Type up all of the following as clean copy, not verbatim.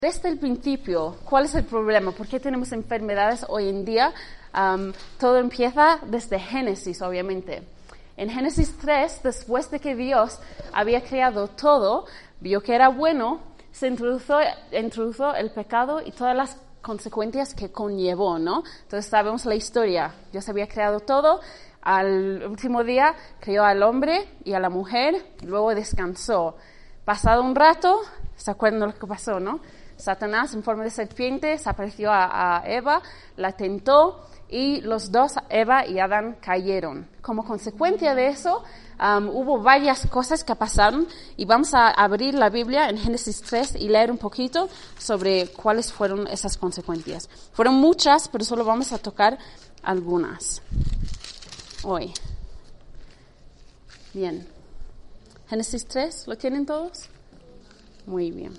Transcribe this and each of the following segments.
Desde el principio, ¿cuál es el problema? ¿Por qué tenemos enfermedades hoy en día? Todo empieza desde Génesis, obviamente. En Génesis 3, después de que Dios había creado todo, vio que era bueno, se introdujo el pecado y todas las consecuencias que conllevó, ¿no? Entonces sabemos la historia. Dios había creado todo, al último día creó al hombre y a la mujer, luego descansó. Pasado un rato, ¿se acuerdan de lo que pasó, no? Satanás, en forma de serpiente, se apareció a Eva, la tentó y los dos, Eva y Adán, cayeron. Como consecuencia de eso, hubo varias cosas que pasaron y vamos a abrir la Biblia en Génesis 3 y leer un poquito sobre cuáles fueron esas consecuencias. Fueron muchas, pero solo vamos a tocar algunas hoy. Bien. Génesis 3, ¿lo tienen todos? Muy bien.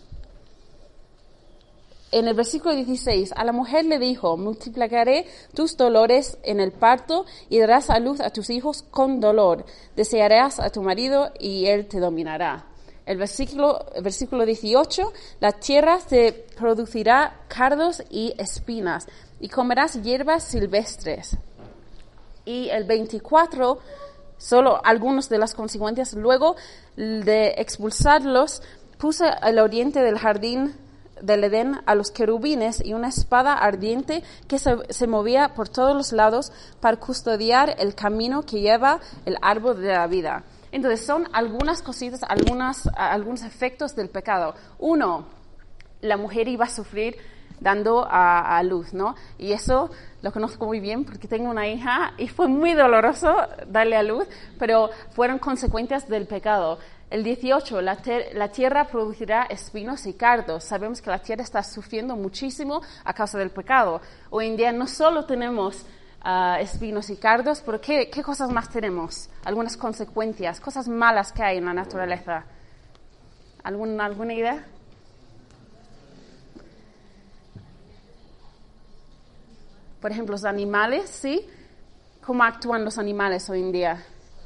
En el versículo 16, a la mujer le dijo, multiplicaré tus dolores en el parto y darás a luz a tus hijos con dolor. Desearás a tu marido y él te dominará. El versículo 18, la tierra te producirá cardos y espinas y comerás hierbas silvestres. Y el 24, solo algunas de las consecuencias, luego de expulsarlos, puso al oriente del jardín del Edén a los querubines y una espada ardiente que se movía por todos los lados para custodiar el camino que lleva el árbol de la vida. Entonces son algunas cositas, algunos efectos del pecado. Uno, la mujer iba a sufrir dando a luz, ¿no? Y eso lo conozco muy bien porque tengo una hija y fue muy doloroso darle a luz, pero fueron consecuencias del pecado. El 18, la tierra producirá espinos y cardos. Sabemos que la tierra está sufriendo muchísimo a causa del pecado. Hoy en día no solo tenemos espinos y cardos, pero ¿qué cosas más tenemos? Algunas consecuencias, cosas malas que hay en la naturaleza. ¿Alguna idea? Por ejemplo, los animales, ¿sí? ¿Cómo actúan los animales hoy en día?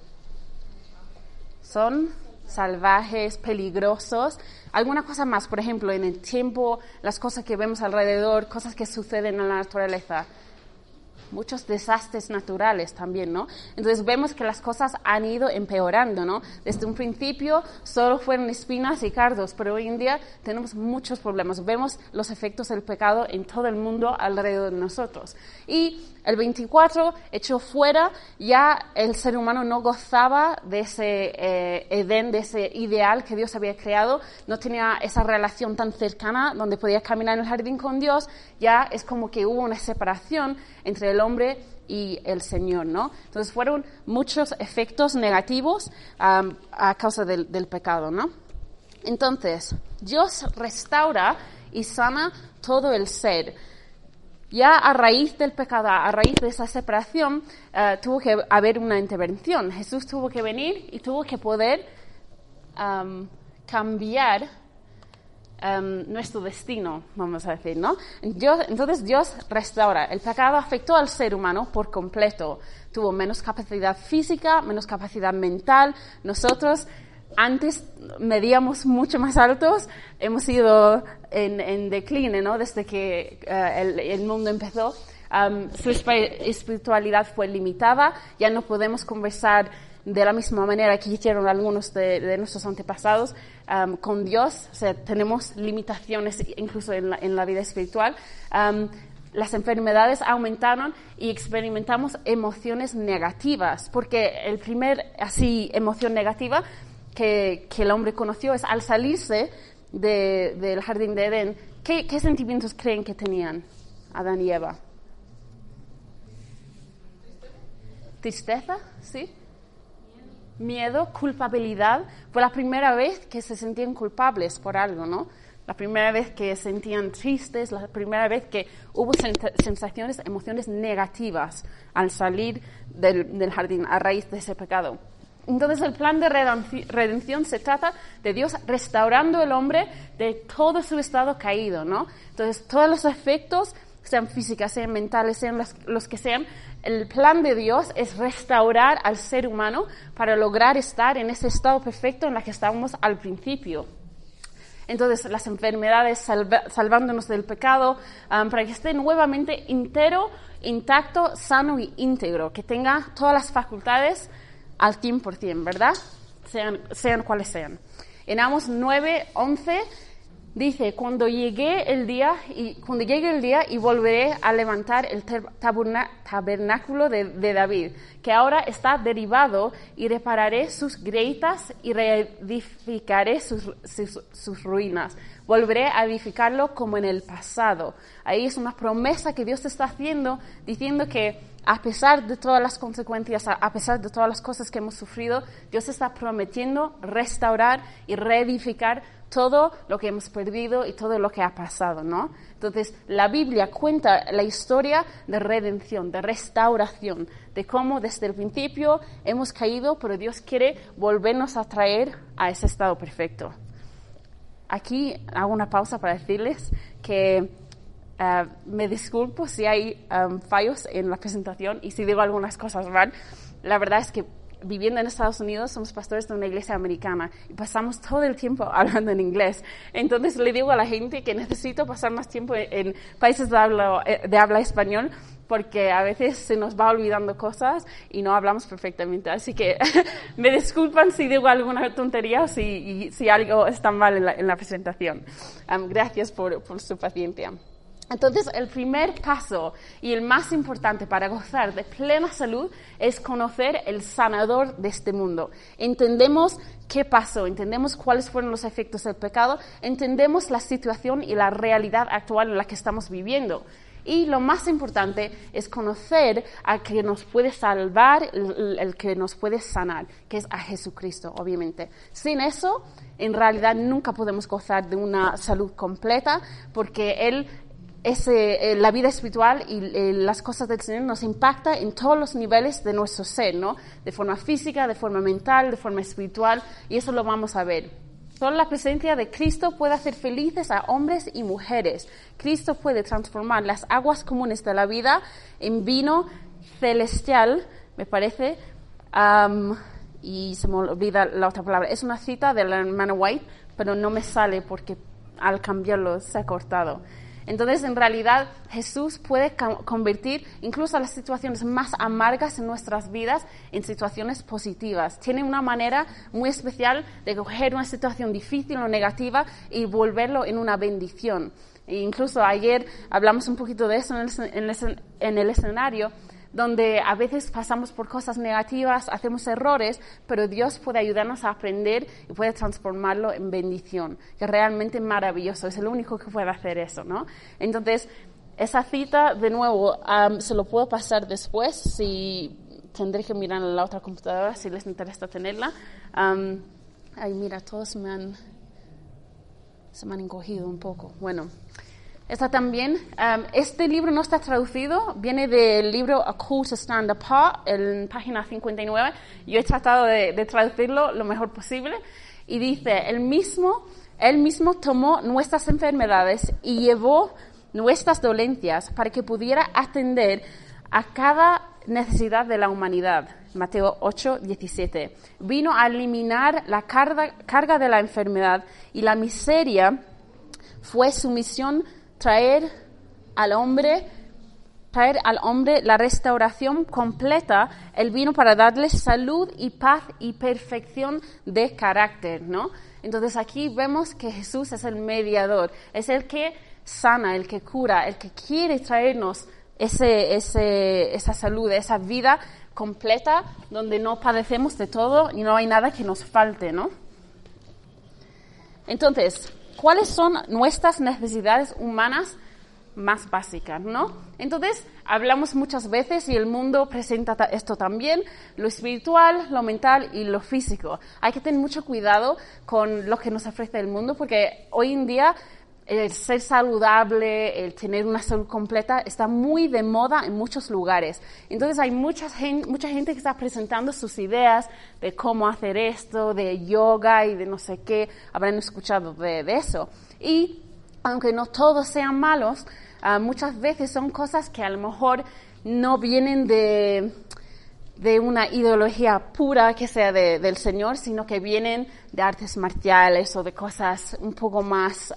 Son salvajes, peligrosos. Alguna cosa más, por ejemplo, en el tiempo, las cosas que vemos alrededor, cosas que suceden en la naturaleza. Muchos desastres naturales también, ¿no? Entonces vemos que las cosas han ido empeorando, ¿no? Desde un principio solo fueron espinas y cardos, pero hoy en día tenemos muchos problemas. Vemos los efectos del pecado en todo el mundo alrededor de nosotros. Y el 24, hecho fuera, ya el ser humano no gozaba de ese Edén, de ese ideal que Dios había creado, no tenía esa relación tan cercana donde podía caminar en el jardín con Dios, ya es como que hubo una separación entre el hombre y el Señor, ¿no? Entonces fueron muchos efectos negativos a causa del pecado, ¿no? Entonces, Dios restaura y sana todo el ser. Ya a raíz del pecado, a raíz de esa separación, tuvo que haber una intervención. Jesús tuvo que venir y tuvo que poder cambiar nuestro destino, vamos a decir, ¿no? Entonces Dios restaura. El pecado afectó al ser humano por completo. Tuvo menos capacidad física, menos capacidad mental. Nosotros antes medíamos mucho más altos, hemos ido en decline, ¿no? Desde que el mundo empezó. Su espiritualidad fue limitada, ya no podemos conversar de la misma manera que hicieron algunos de nuestros antepasados con Dios. O sea, tenemos limitaciones incluso en la vida espiritual. Las enfermedades aumentaron y experimentamos emociones negativas, porque el primer emoción negativa que el hombre conoció es al salirse del jardín de Edén. ¿Qué sentimientos creen que tenían Adán y Eva? Tristeza, ¿sí? Miedo, culpabilidad. Fue la primera vez que se sentían culpables por algo, ¿no? La primera vez que se sentían tristes, la primera vez que hubo sensaciones, emociones negativas al salir del jardín a raíz de ese pecado. Entonces el plan de redención se trata de Dios restaurando al hombre de todo su estado caído, ¿no? Entonces todos los efectos, sean físicas, sean mentales, sean los que sean, el plan de Dios es restaurar al ser humano para lograr estar en ese estado perfecto en el que estábamos al principio. Entonces, las enfermedades, salvándonos del pecado, para que esté nuevamente entero, intacto, sano y íntegro, que tenga todas las facultades al 100%, ¿verdad? Sean cuales sean. En Amos 9:11 dice, cuando llegue el día y volveré a levantar el tabernáculo de David, que ahora está derribado, y repararé sus grietas y reedificaré sus ruinas. Volveré a edificarlo como en el pasado. Ahí es una promesa que Dios está haciendo, diciendo que a pesar de todas las consecuencias, a pesar de todas las cosas que hemos sufrido, Dios está prometiendo restaurar y reedificar todo lo que hemos perdido y todo lo que ha pasado, ¿no? Entonces, la Biblia cuenta la historia de redención, de restauración, de cómo desde el principio hemos caído, pero Dios quiere volvernos a traer a ese estado perfecto. Aquí hago una pausa para decirles que me disculpo si hay fallos en la presentación y si digo algunas cosas mal. La verdad es que viviendo en Estados Unidos somos pastores de una iglesia americana y pasamos todo el tiempo hablando en inglés. Entonces le digo a la gente que necesito pasar más tiempo en países de habla español, porque a veces se nos va olvidando cosas y no hablamos perfectamente. Así que me disculpan si digo alguna tontería o si algo está mal en la presentación. Gracias por su paciencia. Entonces, el primer paso y el más importante para gozar de plena salud es conocer el sanador de este mundo. Entendemos qué pasó, entendemos cuáles fueron los efectos del pecado, entendemos la situación y la realidad actual en la que estamos viviendo. Y lo más importante es conocer al que nos puede salvar, el que nos puede sanar, que es a Jesucristo, obviamente. Sin eso, en realidad nunca podemos gozar de una salud completa, porque la vida espiritual y las cosas del Señor nos impacta en todos los niveles de nuestro ser, ¿no? De forma física, de forma mental, de forma espiritual, y eso lo vamos a ver. Solo la presencia de Cristo puede hacer felices a hombres y mujeres. Cristo puede transformar las aguas comunes de la vida en vino celestial, me parece, y se me olvida la otra palabra. Es una cita de la hermana White, pero no me sale porque al cambiarlo se ha cortado. Entonces, en realidad, Jesús puede convertir incluso las situaciones más amargas en nuestras vidas en situaciones positivas. Tiene una manera muy especial de coger una situación difícil o negativa y volverlo en una bendición. E incluso ayer hablamos un poquito de eso en el escenario, donde a veces pasamos por cosas negativas, hacemos errores, pero Dios puede ayudarnos a aprender y puede transformarlo en bendición, que es realmente maravilloso, es el único que puede hacer eso, ¿no? Entonces, esa cita, de nuevo, se lo puedo pasar después, si tendré que mirar en la otra computadora, si les interesa tenerla. Ay, mira, todos se me han encogido un poco. Bueno, esta también. Este libro no está traducido, viene del libro A Call to Stand Apart, en página 59. Yo he tratado de traducirlo lo mejor posible. Y dice, Él mismo tomó nuestras enfermedades y llevó nuestras dolencias para que pudiera atender a cada necesidad de la humanidad. Mateo 8:17. Vino a eliminar la carga de la enfermedad y la miseria. Fue su misión traer al hombre la restauración completa. Él vino para darle salud y paz y perfección de carácter, ¿no? Entonces aquí vemos que Jesús es el mediador, es el que sana, el que cura, el que quiere traernos esa salud, esa vida completa donde no padecemos de todo y no hay nada que nos falte, ¿no? Entonces, ¿cuáles son nuestras necesidades humanas más básicas, no? Entonces, hablamos muchas veces y el mundo presenta esto también, lo espiritual, lo mental y lo físico. Hay que tener mucho cuidado con lo que nos ofrece el mundo, porque hoy en día el ser saludable, el tener una salud completa está muy de moda en muchos lugares. Entonces hay mucha gente que está presentando sus ideas de cómo hacer esto, de yoga y de no sé qué. Habrán escuchado de eso. Y aunque no todos sean malos, muchas veces son cosas que a lo mejor no vienen de de una ideología pura que sea del Señor, sino que vienen de artes marciales o de cosas un poco más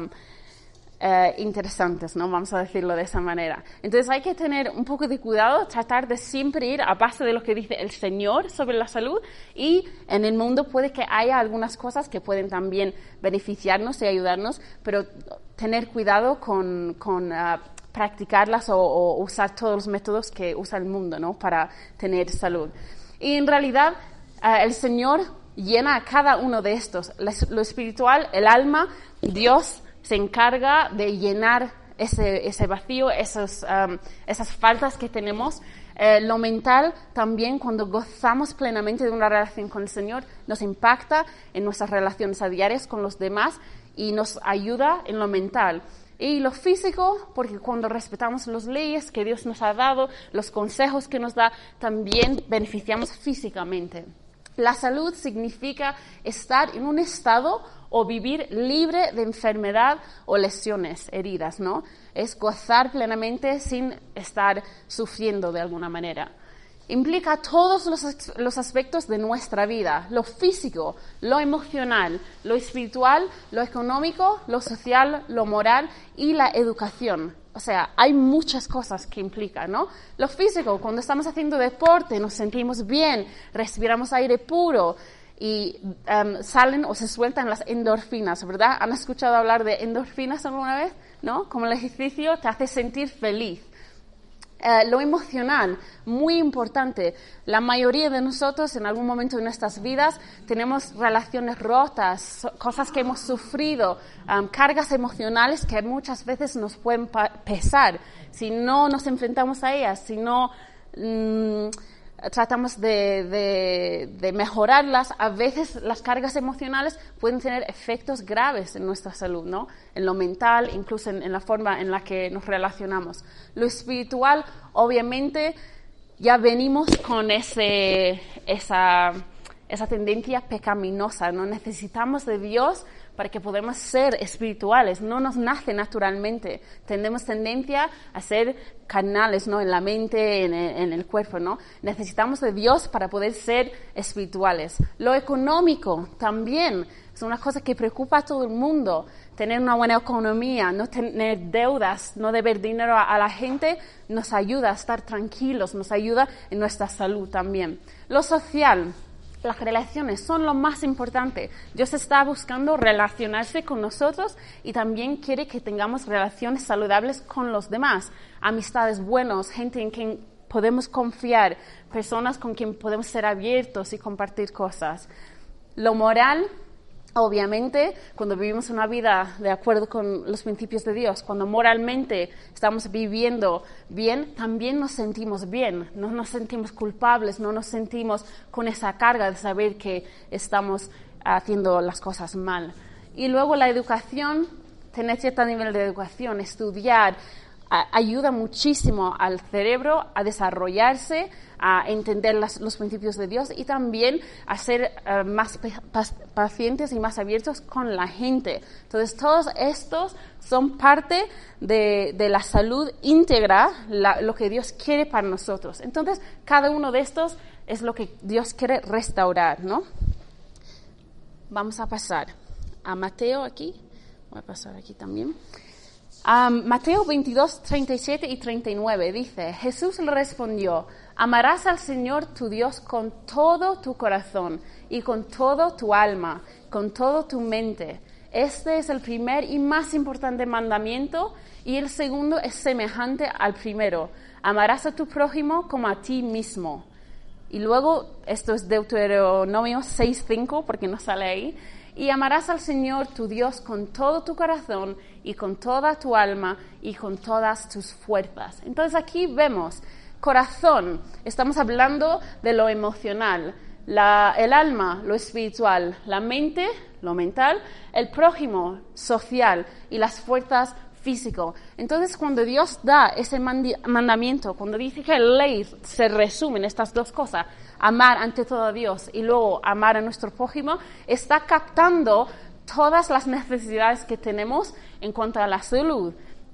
interesantes, ¿no? Vamos a decirlo de esa manera. Entonces hay que tener un poco de cuidado, tratar de siempre ir a base de lo que dice el Señor sobre la salud, y en el mundo puede que haya algunas cosas que pueden también beneficiarnos y ayudarnos, pero tener cuidado con practicarlas o usar todos los métodos que usa el mundo, ¿no? Para tener salud. Y en realidad el Señor llena a cada uno de estos. Lo espiritual, el alma, Dios se encarga de llenar ese vacío, esas faltas que tenemos. Lo mental también, cuando gozamos plenamente de una relación con el Señor, nos impacta en nuestras relaciones diarias con los demás y nos ayuda en lo mental. Y lo físico, porque cuando respetamos las leyes que Dios nos ha dado, los consejos que nos da, también beneficiamos físicamente. La salud significa estar en un estado o vivir libre de enfermedad o lesiones, heridas, ¿no? Es gozar plenamente sin estar sufriendo de alguna manera. Implica todos los aspectos de nuestra vida, lo físico, lo emocional, lo espiritual, lo económico, lo social, lo moral y la educación. O sea, hay muchas cosas que implica, ¿no? Lo físico, cuando estamos haciendo deporte, nos sentimos bien, respiramos aire puro y salen o se sueltan las endorfinas, ¿verdad? ¿Han escuchado hablar de endorfinas alguna vez? ¿No? Como el ejercicio te hace sentir feliz. Lo emocional, muy importante. La mayoría de nosotros en algún momento de nuestras vidas tenemos relaciones rotas, cosas que hemos sufrido, cargas emocionales que muchas veces nos pueden pesar. Si no nos enfrentamos a ellas, si no tratamos de mejorarlas, a veces las cargas emocionales pueden tener efectos graves en nuestra salud, ¿no? En lo mental, incluso en la forma en la que nos relacionamos. Lo espiritual, obviamente, ya venimos con esa tendencia pecaminosa, ¿no? Necesitamos de Dios para que podamos ser espirituales, no nos nace naturalmente. Tenemos tendencia a ser carnales, ¿no? En la mente, en el cuerpo, ¿no? Necesitamos de Dios para poder ser espirituales. Lo económico también es una cosa que preocupa a todo el mundo. Tener una buena economía, no tener deudas, no deber dinero a la gente, nos ayuda a estar tranquilos, nos ayuda en nuestra salud también. Lo social. Las relaciones son lo más importante. Dios está buscando relacionarse con nosotros y también quiere que tengamos relaciones saludables con los demás. Amistades buenas, gente en quien podemos confiar, personas con quien podemos ser abiertos y compartir cosas. Lo moral, obviamente, cuando vivimos una vida de acuerdo con los principios de Dios, cuando moralmente estamos viviendo bien, también nos sentimos bien, no nos sentimos culpables, no nos sentimos con esa carga de saber que estamos haciendo las cosas mal. Y luego la educación, tener cierto nivel de educación, estudiar, ayuda muchísimo al cerebro a desarrollarse, a entender los principios de Dios y también a ser más pacientes y más abiertos con la gente. Entonces, todos estos son parte de la salud íntegra, lo que Dios quiere para nosotros. Entonces, cada uno de estos es lo que Dios quiere restaurar, ¿no? Vamos a pasar a Mateo aquí. Voy a pasar aquí también. Mateo 22, 37 y 39 dice, Jesús le respondió, amarás al Señor tu Dios con todo tu corazón y con todo tu alma, con toda tu mente. Este es el primer y más importante mandamiento y el segundo es semejante al primero. Amarás a tu prójimo como a ti mismo. Y luego, esto es Deuteronomio 6:5 porque no sale ahí. Y amarás al Señor tu Dios con todo tu corazón y con toda tu alma y con todas tus fuerzas. Entonces aquí vemos corazón, estamos hablando de lo emocional, el alma, lo espiritual, la mente, lo mental, el prójimo, social y las fuerzas físico. Entonces, cuando Dios da ese mandamiento, cuando dice que la ley se resume en estas dos cosas, amar ante todo a Dios y luego amar a nuestro prójimo, está captando todas las necesidades que tenemos en cuanto a la salud.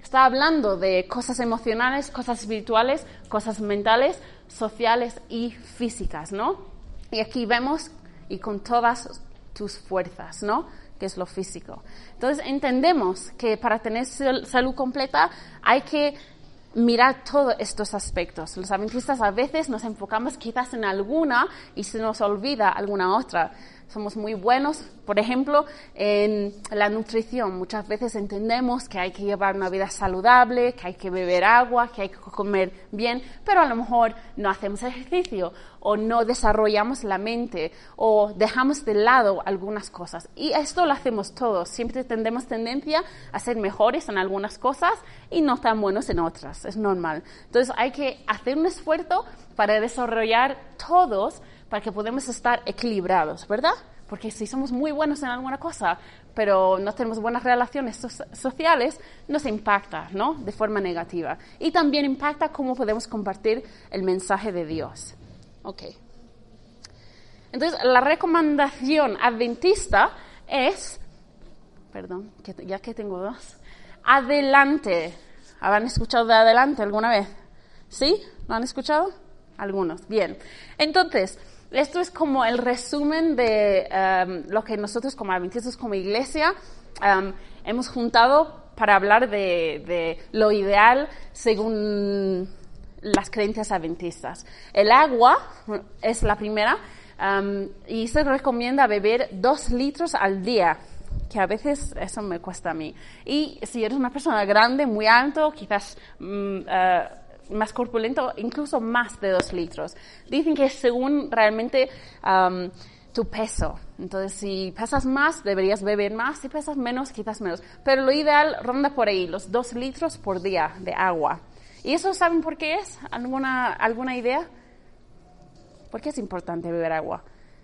Está hablando de cosas emocionales, cosas espirituales, cosas mentales, sociales y físicas, ¿no? Y aquí vemos, y con todas tus fuerzas, ¿no? Que es lo físico. Entonces entendemos que para tener salud completa hay que mirar todos estos aspectos. Los adventistas a veces nos enfocamos quizás en alguna y se nos olvida alguna otra. Somos muy buenos, por ejemplo, en la nutrición. Muchas veces entendemos que hay que llevar una vida saludable, que hay que beber agua, que hay que comer bien, pero a lo mejor no hacemos ejercicio o no desarrollamos la mente o dejamos de lado algunas cosas. Y esto lo hacemos todos. Siempre tenemos tendencia a ser mejores en algunas cosas y no tan buenos en otras. Es normal. Entonces hay que hacer un esfuerzo para desarrollar todos para que podamos estar equilibrados, ¿verdad? Porque si somos muy buenos en alguna cosa, pero no tenemos buenas relaciones sociales, nos impacta, ¿no? De forma negativa. Y también impacta cómo podemos compartir el mensaje de Dios. Ok. Entonces, la recomendación adventista es, ya que tengo dos, adelante. ¿Habrán escuchado de adelante alguna vez? ¿Sí? ¿Lo han escuchado? Algunos. Bien. Entonces, esto es como el resumen de lo que nosotros como adventistas, como iglesia, hemos juntado para hablar de lo ideal según las creencias adventistas. El agua es la primera y se recomienda beber 2 litros al día, que a veces eso me cuesta a mí. Y si eres una persona grande, muy alto, quizás más corpulento, incluso más de 2 litros. Dicen que según realmente tu peso. Entonces, si pesas más, deberías beber más. Si pesas menos, quizás menos. Pero lo ideal ronda por ahí, los 2 litros por día de agua. ¿Y eso saben por qué es? ¿Alguna idea? ¿Por qué es importante beber agua?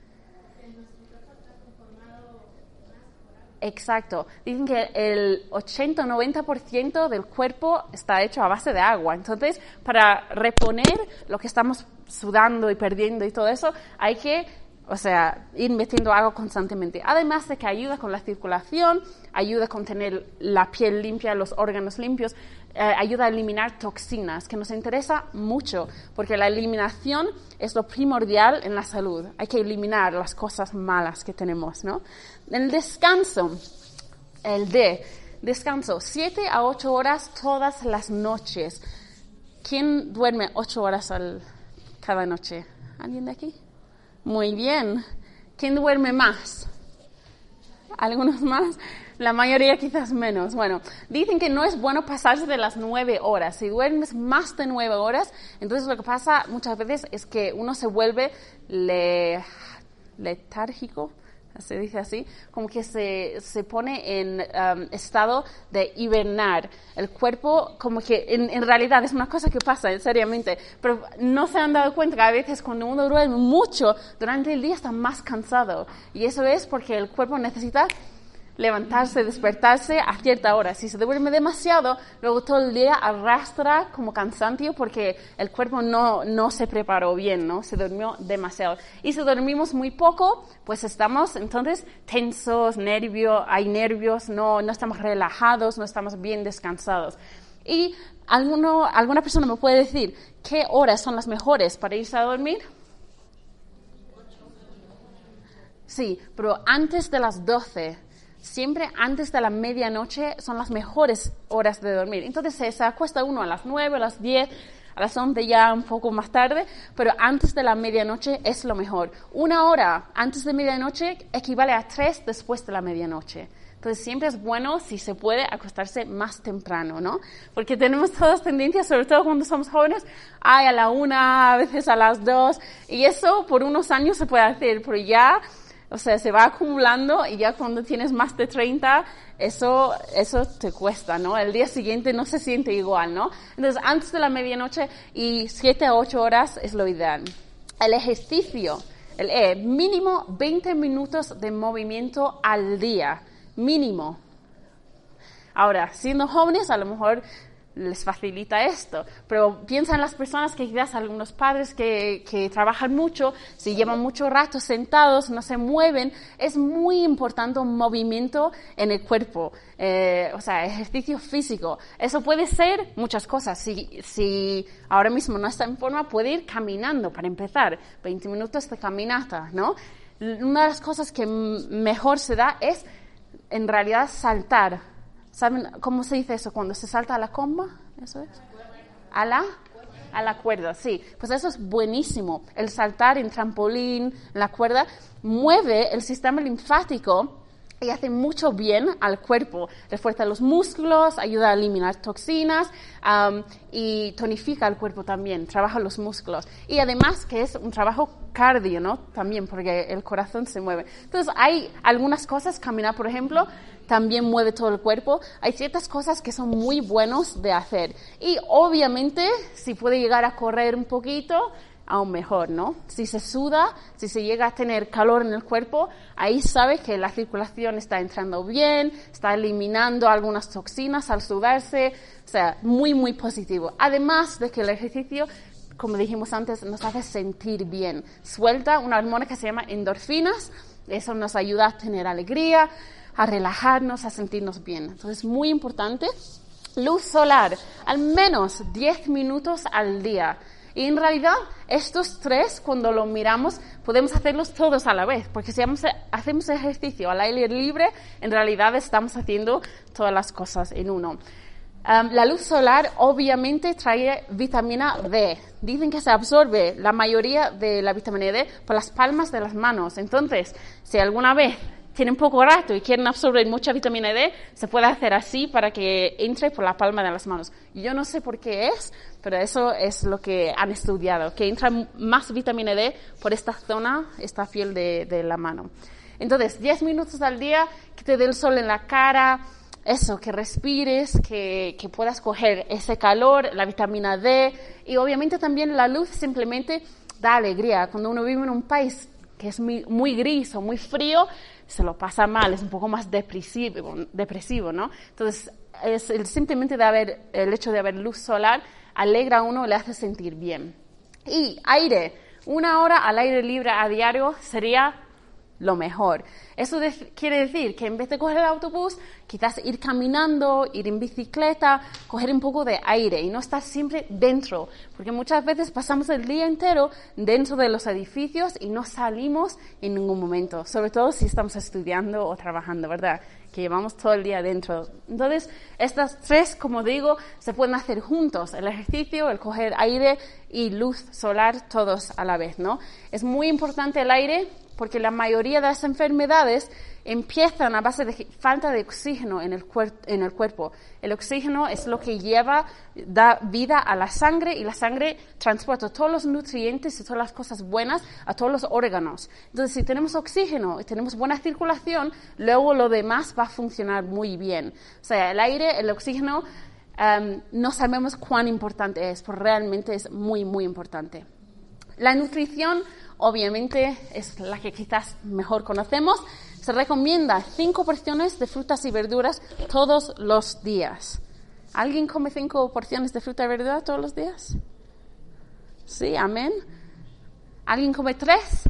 Exacto. Dicen que el 80-90% del cuerpo está hecho a base de agua. Entonces, para reponer lo que estamos sudando y perdiendo y todo eso, hay que, ir metiendo agua constantemente. Además de que ayuda con la circulación, ayuda con tener la piel limpia, los órganos limpios, ayuda a eliminar toxinas, que nos interesa mucho, porque la eliminación es lo primordial en la salud. Hay que eliminar las cosas malas que tenemos, ¿no? El descanso, descanso, 7 a 8 horas todas las noches. ¿Quién duerme 8 horas cada noche? ¿Alguien de aquí? Muy bien. ¿Quién duerme más? ¿Algunos más? La mayoría quizás menos. Bueno, dicen que no es bueno pasarse de las 9 horas. Si duermes más de 9 horas, entonces lo que pasa muchas veces es que uno se vuelve letárgico, se dice así, como que se pone en estado de hibernar. El cuerpo, como que en realidad es una cosa que pasa, seriamente, pero no se han dado cuenta que a veces cuando uno duerme mucho durante el día está más cansado. Y eso es porque el cuerpo necesita levantarse, despertarse a cierta hora. Si se duerme demasiado, luego todo el día arrastra como cansancio porque el cuerpo no se preparó bien, ¿no? Se durmió demasiado. Y si dormimos muy poco, pues estamos entonces tensos, hay nervios, no estamos relajados, no estamos bien descansados. Y alguna persona me puede decir, ¿qué horas son las mejores para irse a dormir? Sí, pero antes de las 12. Siempre antes de la medianoche son las mejores horas de dormir. Entonces se acuesta uno a las 9, a las 10, a las 11 ya un poco más tarde, pero antes de la medianoche es lo mejor. 1 hora antes de medianoche equivale a 3 después de la medianoche. Entonces siempre es bueno, si se puede, acostarse más temprano, ¿no? Porque tenemos todas tendencias, sobre todo cuando somos jóvenes, a la 1, a veces a las 2, y eso por unos años se puede hacer, pero ya... se va acumulando y ya cuando tienes más de 30, eso te cuesta, ¿no? El día siguiente no se siente igual, ¿no? Entonces, antes de la medianoche y 7 a 8 horas es lo ideal. El ejercicio, mínimo 20 minutos de movimiento al día, mínimo. Ahora, siendo jóvenes, a lo mejor les facilita esto. Pero piensa en las personas que quizás algunos padres que trabajan mucho, si llevan mucho rato sentados, no se mueven, es muy importante un movimiento en el cuerpo, ejercicio físico. Eso puede ser muchas cosas. Si ahora mismo no está en forma, puede ir caminando para empezar, 20 minutos de caminata, ¿no? Una de las cosas que mejor se da es, en realidad, saltar. ¿Saben cómo se dice eso? Cuando se salta a la comba, ¿eso es? ¿A la cuerda, sí. Pues eso es buenísimo. El saltar en trampolín, en la cuerda, mueve el sistema linfático y hace mucho bien al cuerpo. Refuerza los músculos, ayuda a eliminar toxinas y tonifica el cuerpo también, trabaja los músculos. Y además que es un trabajo cardio, ¿no? También porque el corazón se mueve. Entonces hay algunas cosas, caminar por ejemplo, también mueve todo el cuerpo. Hay ciertas cosas que son muy buenos de hacer. Y obviamente si puede llegar a correr un poquito, aún mejor, ¿no? Si se suda, si se llega a tener calor en el cuerpo, ahí sabe que la circulación está entrando bien, está eliminando algunas toxinas al sudarse, o sea, muy, muy positivo. Además de que el ejercicio, como dijimos antes, nos hace sentir bien. Suelta una hormona que se llama endorfinas, eso nos ayuda a tener alegría, a relajarnos, a sentirnos bien. Entonces, muy importante, luz solar, al menos 10 minutos al día. Y en realidad, estos tres, cuando los miramos, podemos hacerlos todos a la vez, porque si hacemos ejercicio al aire libre, en realidad estamos haciendo todas las cosas en uno. La luz solar obviamente trae vitamina D. Dicen que se absorbe la mayoría de la vitamina D por las palmas de las manos. Entonces, si alguna vez tienen poco rato y quieren absorber mucha vitamina D, se puede hacer así para que entre por la palma de las manos. Yo no sé por qué es, pero eso es lo que han estudiado, que entra más vitamina D por esta zona, esta piel de la mano. Entonces, 10 minutos al día, que te dé el sol en la cara, eso, que respires, que puedas coger ese calor, la vitamina D, y obviamente también la luz simplemente da alegría. Cuando uno vive en un país que es muy gris o muy frío, se lo pasa mal, es un poco más depresivo, ¿no? Entonces, simplemente el hecho de haber luz solar alegra a uno, le hace sentir bien. Y aire, 1 hora al aire libre a diario sería lo mejor. Eso quiere decir que en vez de coger el autobús, quizás ir caminando, ir en bicicleta, coger un poco de aire y no estar siempre dentro, porque muchas veces pasamos el día entero dentro de los edificios y no salimos en ningún momento, sobre todo si estamos estudiando o trabajando, ¿verdad? Que llevamos todo el día dentro. Entonces, estas tres, como digo, se pueden hacer juntos, el ejercicio, el coger aire y luz solar, todos a la vez, ¿no? Es muy importante el aire porque la mayoría de las enfermedades empiezan a base de falta de oxígeno en el cuerpo. El oxígeno es lo que da vida a la sangre y la sangre transporta todos los nutrientes y todas las cosas buenas a todos los órganos. Entonces, si tenemos oxígeno y tenemos buena circulación, luego lo demás va a funcionar muy bien. O sea, el aire, el oxígeno, no sabemos cuán importante es, pero realmente es muy, muy importante. La nutrición, obviamente, es la que quizás mejor conocemos. Se recomienda 5 porciones de frutas y verduras todos los días. ¿Alguien come 5 porciones de fruta y verdura todos los días? Sí, amén. ¿Alguien come 3?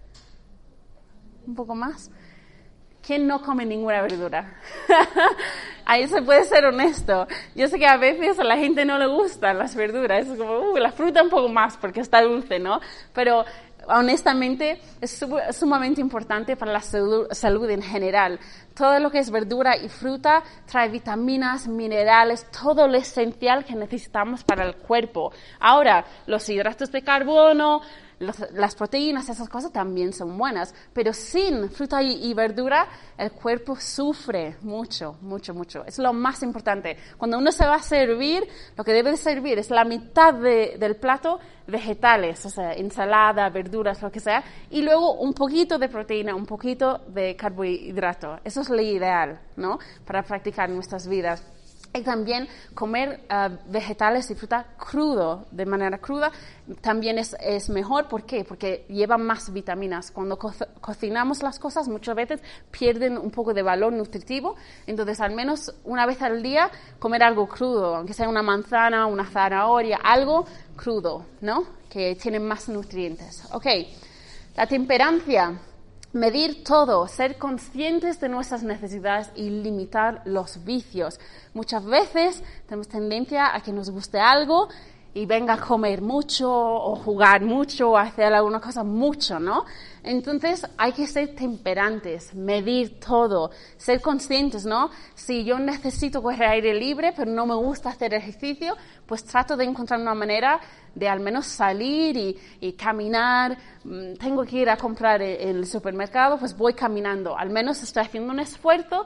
¿Un poco más? ¿Quién no come ninguna verdura? Ahí se puede ser honesto. Yo sé que a veces a la gente no le gustan las verduras. Es como, la fruta un poco más porque está dulce, ¿no? Pero honestamente es sumamente importante para la salud en general. Todo lo que es verdura y fruta trae vitaminas, minerales, todo lo esencial que necesitamos para el cuerpo. Ahora, los hidratos de carbono, las proteínas, esas cosas también son buenas, pero sin fruta y verdura el cuerpo sufre mucho, mucho, mucho. Es lo más importante. Cuando uno se va a servir, lo que debe de servir es la mitad del plato vegetales, o sea, ensalada, verduras, lo que sea, y luego un poquito de proteína, un poquito de carbohidrato. Eso es lo ideal, ¿no? Para practicar nuestras vidas. Y también comer vegetales y fruta crudo, de manera cruda, también es mejor. ¿Por qué? Porque lleva más vitaminas. Cuando cocinamos las cosas, muchas veces pierden un poco de valor nutritivo. Entonces, al menos una vez al día, comer algo crudo, aunque sea una manzana, una zanahoria, algo crudo, ¿no? Que tiene más nutrientes. Ok, la temperancia. Medir todo, ser conscientes de nuestras necesidades y limitar los vicios. Muchas veces tenemos tendencia a que nos guste algo y venga a comer mucho o jugar mucho o hacer alguna cosa mucho, ¿no? Entonces hay que ser temperantes, medir todo, ser conscientes, ¿no? Si yo necesito coger aire libre pero no me gusta hacer ejercicio, pues trato de encontrar una manera de al menos salir y caminar. Tengo que ir a comprar en el supermercado, pues voy caminando. Al menos estoy haciendo un esfuerzo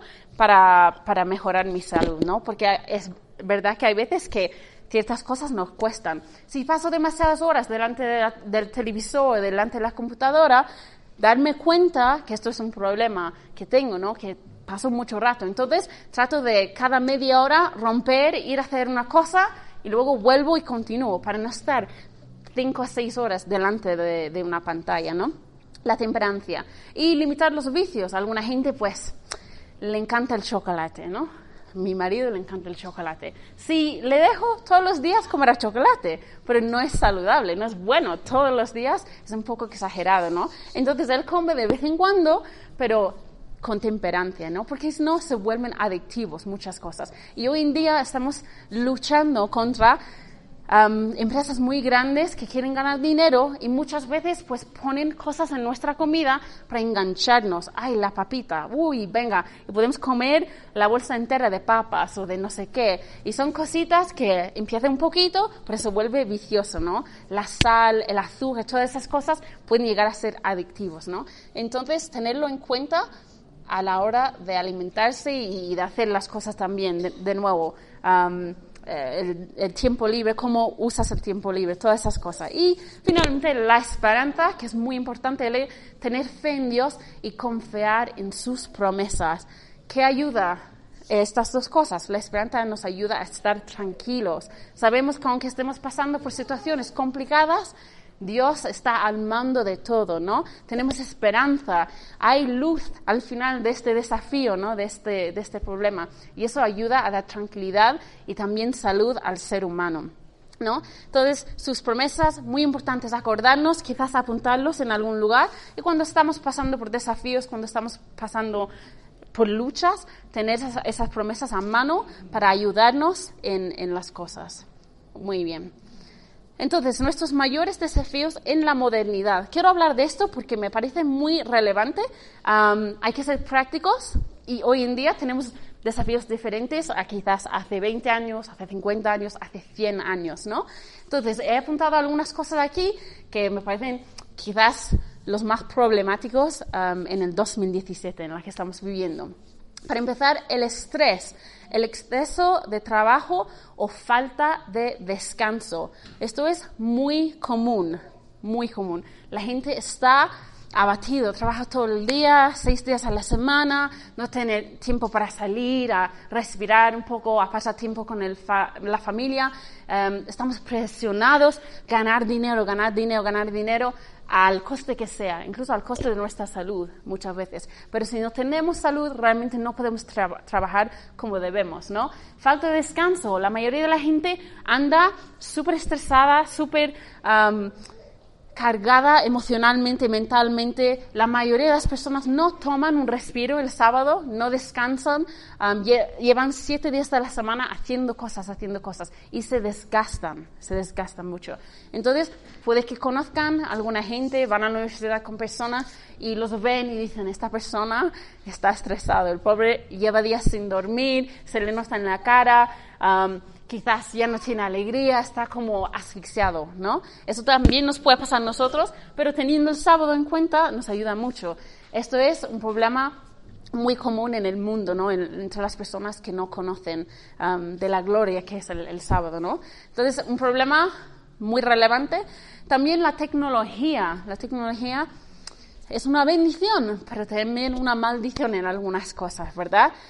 para mejorar mi salud, ¿no? Porque es verdad que hay veces que ciertas cosas nos cuestan. Si paso demasiadas horas delante del televisor, delante de la computadora, darme cuenta que esto es un problema que tengo, ¿no? Que paso mucho rato. Entonces, trato de cada media hora romper, ir a hacer una cosa y luego vuelvo y continúo para no estar 5 a 6 horas delante de una pantalla, ¿no? La temperancia. Y limitar los vicios. A alguna gente, pues, le encanta el chocolate, ¿no? Mi marido le encanta el chocolate. Si le dejo todos los días comer chocolate, pero no es saludable, no es bueno. Todos los días es un poco exagerado, ¿no? Entonces él come de vez en cuando, pero con temperancia, ¿no? Porque si no se vuelven adictivos muchas cosas. Y hoy en día estamos luchando contra empresas muy grandes que quieren ganar dinero y muchas veces pues ponen cosas en nuestra comida para engancharnos. Ay, la papita, uy, venga, y podemos comer la bolsa entera de papas o de no sé qué. Y son cositas que empiezan un poquito, pero se vuelve vicioso, ¿no? La sal, el azúcar, todas esas cosas pueden llegar a ser adictivos, ¿no? Entonces, tenerlo en cuenta a la hora de alimentarse y de hacer las cosas también, de nuevo. El tiempo libre, cómo usas el tiempo libre, todas esas cosas. Y finalmente la esperanza, que es muy importante, tener fe en Dios y confiar en sus promesas. ¿Qué ayuda? Estas dos cosas. La esperanza nos ayuda a estar tranquilos. Sabemos que aunque estemos pasando por situaciones complicadas, Dios está al mando de todo, ¿no? Tenemos esperanza, hay luz al final de este desafío, ¿no? De este problema. Y eso ayuda a dar tranquilidad y también salud al ser humano, ¿no? Entonces, sus promesas, muy importantes acordarnos, quizás apuntarlos en algún lugar. Y cuando estamos pasando por desafíos, cuando estamos pasando por luchas, tener esas promesas a mano para ayudarnos en las cosas. Muy bien. Entonces, nuestros mayores desafíos en la modernidad. Quiero hablar de esto porque me parece muy relevante. Hay que ser prácticos y hoy en día tenemos desafíos diferentes a quizás hace 20 años, hace 50 años, hace 100 años, ¿no? Entonces, he apuntado algunas cosas aquí que me parecen quizás los más problemáticos en el 2017, en la que estamos viviendo. Para empezar, el estrés, el exceso de trabajo o falta de descanso. Esto es muy común, muy común. La gente está abatido, trabaja todo el día, 6 días a la semana, no tiene tiempo para salir, a respirar un poco, a pasar tiempo con la familia. Estamos presionados, ganar dinero, al coste que sea, incluso al coste de nuestra salud muchas veces. Pero si no tenemos salud, realmente no podemos trabajar como debemos, ¿no? Falta de descanso. La mayoría de la gente anda súper estresada, súper cargada emocionalmente, mentalmente. La mayoría de las personas no toman un respiro el sábado, no descansan, llevan 7 días de la semana haciendo cosas y se desgastan mucho. Entonces, puede que conozcan a alguna gente, van a la universidad con personas y los ven y dicen, esta persona está estresado, el pobre lleva días sin dormir, se le nota en la cara, quizás ya no tiene alegría, está como asfixiado, ¿no? Eso también nos puede pasar a nosotros, pero teniendo el sábado en cuenta nos ayuda mucho. Esto es un problema muy común en el mundo, ¿no? Entre las personas que no conocen de la gloria que es el sábado, ¿no? Entonces, un problema muy relevante. También la tecnología. La tecnología es una bendición, pero también una maldición en algunas cosas, ¿verdad?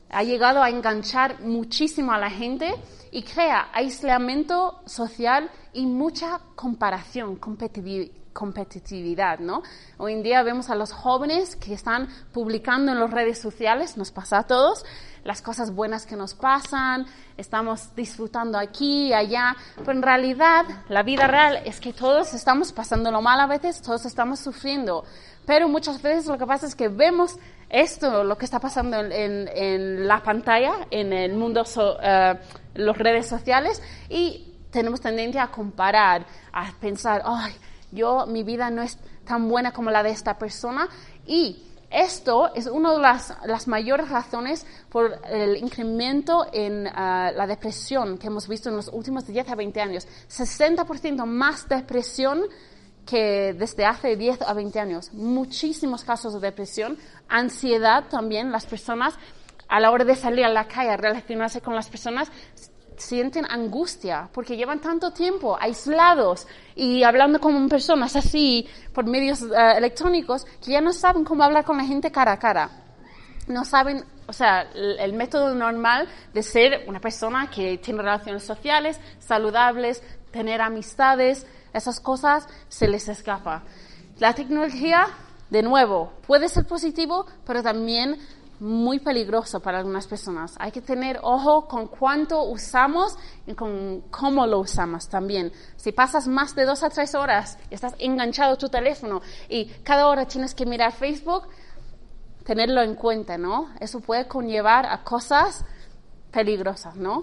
ha llegado a enganchar muchísimo a la gente y crea aislamiento social y mucha comparación, competitividad, ¿no? Hoy en día vemos a los jóvenes que están publicando en las redes sociales, nos pasa a todos, las cosas buenas que nos pasan, estamos disfrutando aquí y allá, pero en realidad la vida real es que todos estamos pasándolo mal a veces, todos estamos sufriendo, pero muchas veces lo que pasa es que vemos esto, lo que está pasando en la pantalla, en el mundo, las redes sociales, y tenemos tendencia a comparar, a pensar, ay, mi vida no es tan buena como la de esta persona, y esto es una de las mayores razones por el incremento en la depresión que hemos visto en los últimos 10 a 20 años. 60% más depresión que desde hace 10 a 20 años. Muchísimos casos de depresión, ansiedad también. Las personas, a la hora de salir a la calle a relacionarse con las personas, sienten angustia porque llevan tanto tiempo aislados y hablando con personas así por medios electrónicos que ya no saben cómo hablar con la gente cara a cara. No saben, o sea, el método normal de ser una persona que tiene relaciones sociales, saludables, tener amistades, esas cosas se les escapa. La tecnología, de nuevo, puede ser positivo, pero también muy peligroso para algunas personas. Hay que tener ojo con cuánto usamos y con cómo lo usamos también. Si pasas más de 2 a 3 horas, estás enganchado a tu teléfono y cada hora tienes que mirar Facebook, tenerlo en cuenta, ¿no? Eso puede conllevar a cosas peligrosas, ¿no?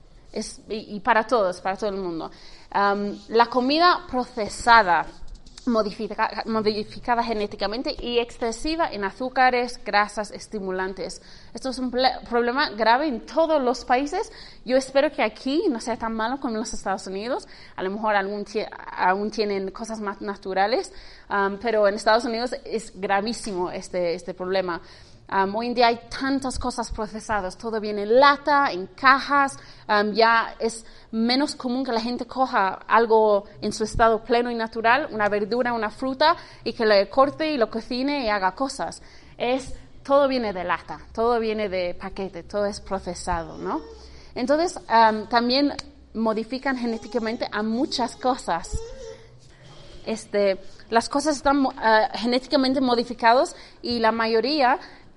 Y para todos, para todo el mundo. La comida procesada, modificada genéticamente y excesiva en azúcares, grasas, estimulantes. Esto es un problema grave en todos los países. Yo espero que aquí no sea tan malo como en los Estados Unidos. A lo mejor aún tienen cosas más naturales, pero en Estados Unidos es gravísimo este problema. Hoy en día hay tantas cosas procesadas, todo viene en lata, en cajas, ya es menos común que la gente coja algo en su estado pleno y natural, una verdura, una fruta, y que lo corte y lo cocine y haga cosas. Todo viene de lata, todo viene de paquete, todo es procesado, ¿no? Entonces, también modifican genéticamente a muchas cosas. Las cosas están genéticamente modificadas y la mayoría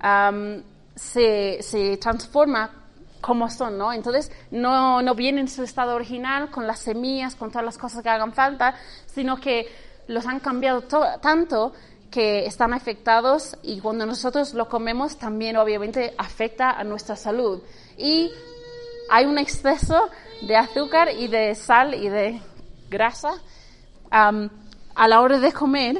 se transforma como son, ¿no? Entonces no viene en su estado original con las semillas, con todas las cosas que hagan falta, sino que los han cambiado tanto que están afectados y cuando nosotros lo comemos también obviamente afecta a nuestra salud. Y hay un exceso de azúcar y de sal y de grasa a la hora de comer.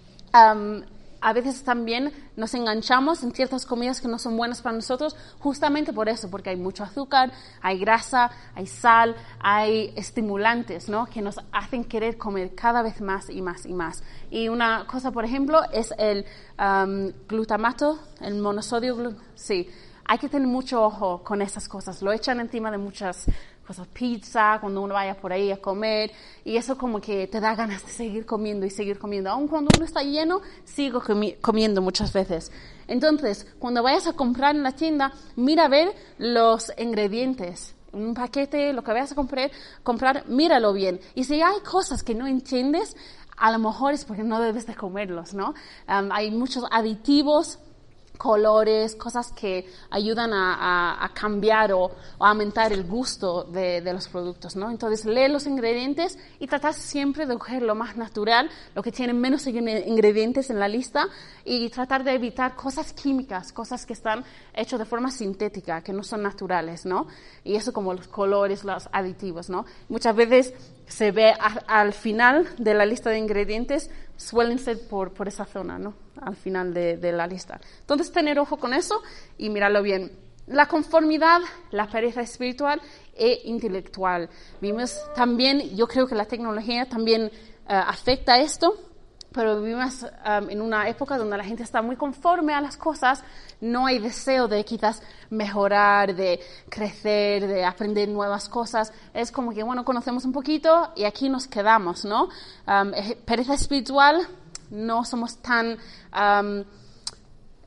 A veces también nos enganchamos en ciertas comidas que no son buenas para nosotros, justamente por eso, porque hay mucho azúcar, hay grasa, hay sal, hay estimulantes, ¿no? Que nos hacen querer comer cada vez más y más y más. Y una cosa, por ejemplo, es el glutamato, el monosodio. Sí, hay que tener mucho ojo con esas cosas. Lo echan encima de muchas cosas, pizza, cuando uno vaya por ahí a comer, y eso como que te da ganas de seguir comiendo y seguir comiendo. Aun cuando uno está lleno, sigo comiendo muchas veces. Entonces, cuando vayas a comprar en la tienda, mira a ver los ingredientes. Un paquete, lo que vayas a comprar, míralo bien. Y si hay cosas que no entiendes, a lo mejor es porque no debes de comerlos, ¿no? Hay muchos aditivos, colores, cosas que ayudan a cambiar o a aumentar el gusto de los productos, ¿no? Entonces, lee los ingredientes y trata siempre de coger lo más natural, lo que tiene menos ingredientes en la lista, y tratar de evitar cosas químicas, cosas que están hechas de forma sintética, que no son naturales, ¿no? Y eso como los colores, los aditivos, ¿no? Muchas veces se ve al final de la lista de ingredientes, suelen ser por esa zona, ¿no? Al final de la lista. Entonces, tener ojo con eso y mirarlo bien. La conformidad, la pereza espiritual e intelectual. Vimos también, yo creo que la tecnología también afecta esto, pero vivimos en una época donde la gente está muy conforme a las cosas, no hay deseo de quizás mejorar, de crecer, de aprender nuevas cosas. Es como que, bueno, conocemos un poquito y aquí nos quedamos, ¿no? Pereza espiritual, no somos tan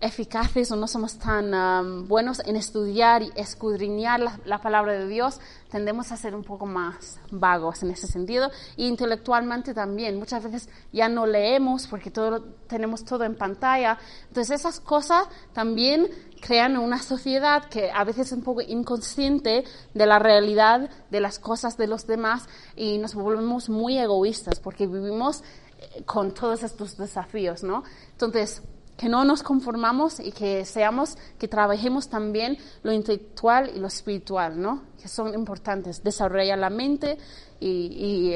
eficaces o no somos tan buenos en estudiar y escudriñar la palabra de Dios, tendemos a ser un poco más vagos en ese sentido, y intelectualmente también. Muchas veces ya no leemos porque tenemos todo en pantalla. Entonces esas cosas también crean una sociedad que a veces es un poco inconsciente de la realidad de las cosas de los demás, y nos volvemos muy egoístas porque vivimos con todos estos desafíos, ¿no? Entonces, que no nos conformamos y que trabajemos también lo intelectual y lo espiritual, ¿no? Que son importantes, desarrollar la mente y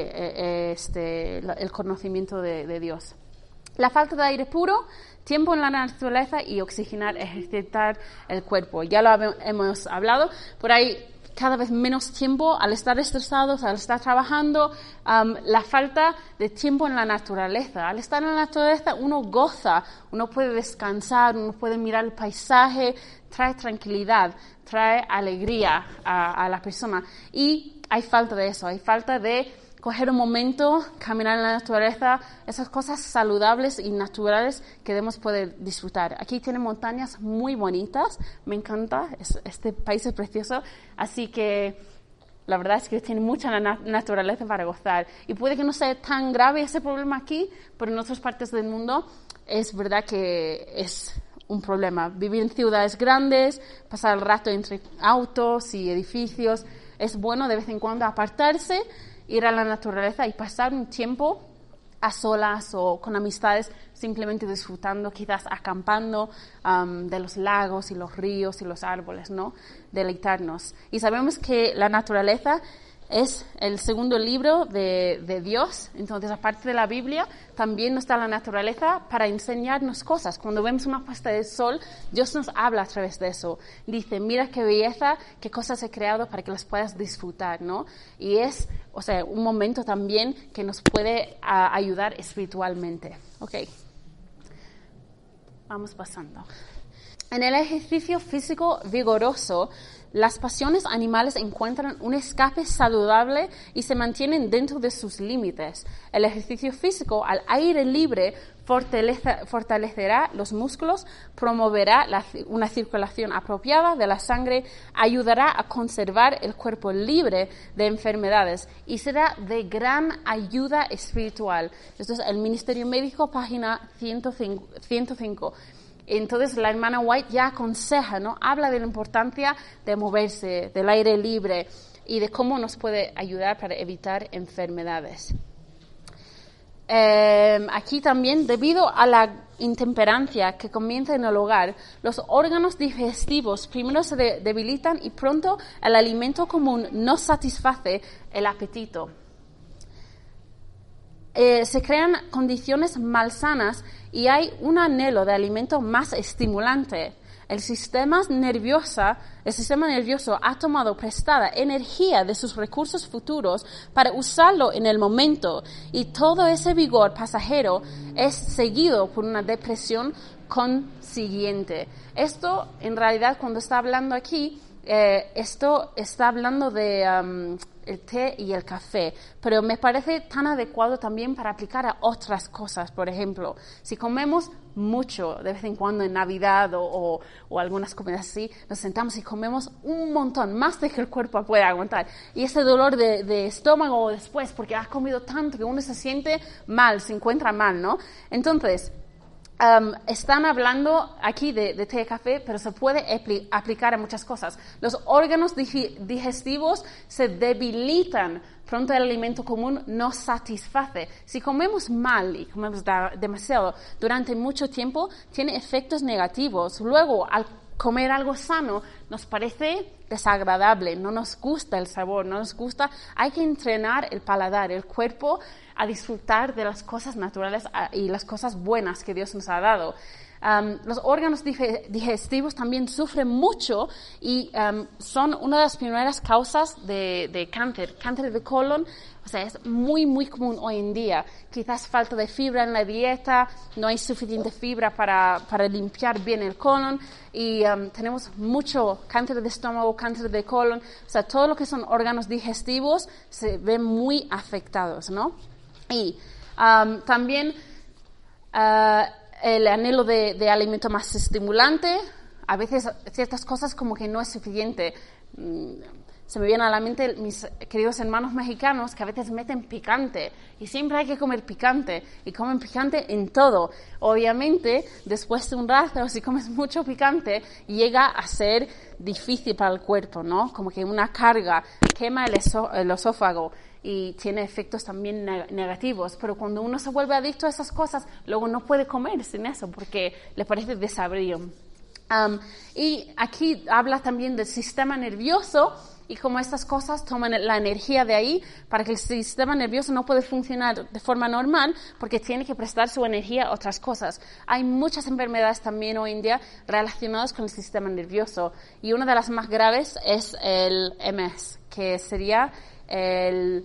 el conocimiento de Dios. La falta de aire puro, tiempo en la naturaleza y oxigenar, ejercitar el cuerpo. Ya lo hemos hablado, por ahí cada vez menos tiempo al estar estresados, al estar trabajando, la falta de tiempo en la naturaleza. Al estar en la naturaleza uno goza, uno puede descansar, uno puede mirar el paisaje, trae tranquilidad, trae alegría a la persona. Y hay falta de eso, hay falta de coger un momento, caminar en la naturaleza, esas cosas saludables y naturales que debemos poder disfrutar. Aquí tiene montañas muy bonitas, me encanta, este país es precioso, así que la verdad es que tiene mucha naturaleza para gozar. Y puede que no sea tan grave ese problema aquí, pero en otras partes del mundo es verdad que es un problema. Vivir en ciudades grandes, pasar el rato entre autos y edificios, es bueno de vez en cuando apartarse, ir a la naturaleza y pasar un tiempo a solas o con amistades, simplemente disfrutando, quizás acampando de los lagos y los ríos y los árboles, ¿no? Deleitarnos. Y sabemos que la naturaleza es el segundo libro de Dios, entonces aparte de la Biblia también nos da la naturaleza para enseñarnos cosas. Cuando vemos una puesta de sol, Dios nos habla a través de eso. Dice, mira qué belleza, qué cosas he creado para que las puedas disfrutar, ¿no? Y es, un momento también que nos puede ayudar espiritualmente. Ok, vamos pasando. En el ejercicio físico vigoroso, las pasiones animales encuentran un escape saludable y se mantienen dentro de sus límites. El ejercicio físico al aire libre fortalecerá los músculos, promoverá una circulación apropiada de la sangre, ayudará a conservar el cuerpo libre de enfermedades y será de gran ayuda espiritual. Esto es el Ministerio Médico, página 105. Entonces la hermana White ya aconseja, ¿no? Habla de la importancia de moverse, del aire libre y de cómo nos puede ayudar para evitar enfermedades. Aquí también, debido a la intemperancia que comienza en el hogar, los órganos digestivos primero se debilitan y pronto el alimento común no satisface el apetito. Se crean condiciones malsanas y hay un anhelo de alimento más estimulante. El sistema nervioso ha tomado prestada energía de sus recursos futuros para usarlo en el momento, y todo ese vigor pasajero es seguido por una depresión consiguiente. Esto, en realidad, cuando está hablando aquí, esto está hablando de el té y el café, pero me parece tan adecuado también para aplicar a otras cosas. Por ejemplo, si comemos mucho de vez en cuando en Navidad o algunas comidas así, nos sentamos y comemos un montón, más de que el cuerpo puede aguantar. Y ese dolor de estómago después, porque has comido tanto que uno se siente mal, se encuentra mal, ¿no? Entonces, están hablando aquí de té y café, pero se puede aplicar a muchas cosas. Los órganos digestivos se debilitan, pronto el alimento común no satisface. Si comemos mal y comemos demasiado durante mucho tiempo, tiene efectos negativos. Luego, al comer algo sano, nos parece desagradable, no nos gusta el sabor, no nos gusta. Hay que entrenar el paladar, el cuerpo, a disfrutar de las cosas naturales y las cosas buenas que Dios nos ha dado. Los órganos digestivos también sufren mucho y son una de las primeras causas de cáncer de colon. O sea, es muy, muy común hoy en día. Quizás falta de fibra en la dieta, no hay suficiente fibra para limpiar bien el colon y tenemos mucho cáncer de estómago, cáncer de colon. O sea, todo lo que son órganos digestivos se ven muy afectados, ¿no? Y también el anhelo de alimento más estimulante. A veces ciertas cosas como que no es suficiente. Se me viene a la mente mis queridos hermanos mexicanos que a veces meten picante y siempre hay que comer picante y comen picante en todo. Obviamente, después de un rato, si comes mucho picante, llega a ser difícil para el cuerpo, ¿no? Como que una carga, quema el esófago y tiene efectos también negativos. Pero cuando uno se vuelve adicto a esas cosas, luego no puede comer sin eso porque le parece desabrido. Y aquí habla también del sistema nervioso y cómo estas cosas toman la energía de ahí para que el sistema nervioso no puede funcionar de forma normal porque tiene que prestar su energía a otras cosas. Hay muchas enfermedades también hoy en día relacionadas con el sistema nervioso y una de las más graves es el MS, que sería el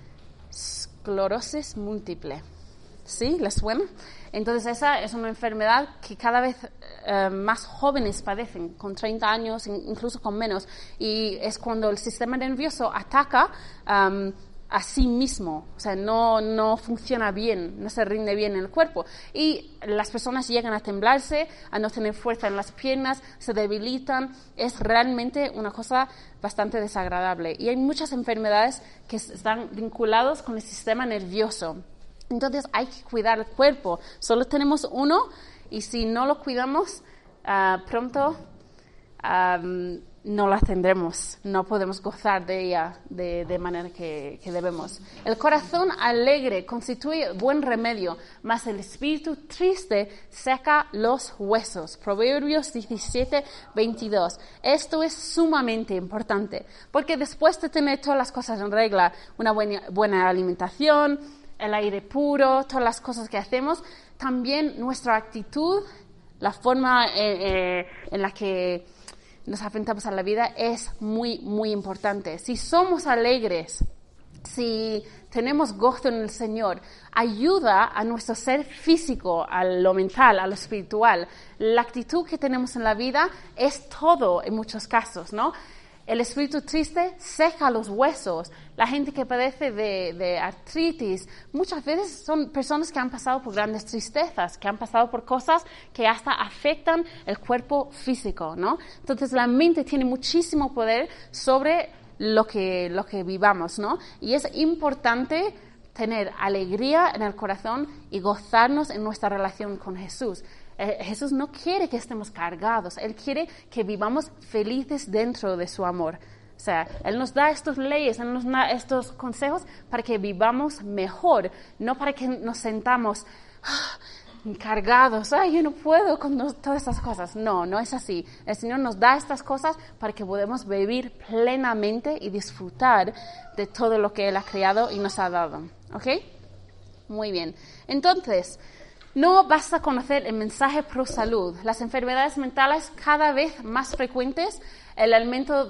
esclerosis múltiple. ¿Sí? ¿Les suena? Entonces esa es una enfermedad que cada vez más jóvenes padecen, con 30 años, incluso con menos. Y es cuando el sistema nervioso ataca a sí mismo. O sea, no funciona bien, no se rinde bien en el cuerpo. Y las personas llegan a temblarse, a no tener fuerza en las piernas, se debilitan. Es realmente una cosa bastante desagradable. Y hay muchas enfermedades que están vinculadas con el sistema nervioso. Entonces hay que cuidar el cuerpo. Solo tenemos uno y si no lo cuidamos, pronto no la tendremos. No podemos gozar de ella de manera que debemos. El corazón alegre constituye buen remedio, mas el espíritu triste seca los huesos. Proverbios 17:22. Esto es sumamente importante porque después de tener todas las cosas en regla, una buena alimentación, el aire puro, todas las cosas que hacemos, también nuestra actitud, la forma en la que nos afrontamos a la vida es muy, muy importante. Si somos alegres, si tenemos gozo en el Señor, ayuda a nuestro ser físico, a lo mental, a lo espiritual. La actitud que tenemos en la vida es todo en muchos casos, ¿no? El espíritu triste seca los huesos. La gente que padece de artritis, muchas veces son personas que han pasado por grandes tristezas, que han pasado por cosas que hasta afectan el cuerpo físico, ¿no? Entonces la mente tiene muchísimo poder sobre lo que vivamos, ¿no? Y es importante tener alegría en el corazón y gozarnos en nuestra relación con Jesús. Jesús no quiere que estemos cargados, Él quiere que vivamos felices dentro de su amor. O sea, Él nos da estas leyes, Él nos da estos consejos para que vivamos mejor, no para que nos sentamos cargados, yo no puedo con todas estas cosas. No, no es así. El Señor nos da estas cosas para que podamos vivir plenamente y disfrutar de todo lo que Él ha creado y nos ha dado. ¿Ok? Muy bien. Entonces, no basta conocer el mensaje pro salud. Las enfermedades mentales cada vez más frecuentes, el aumento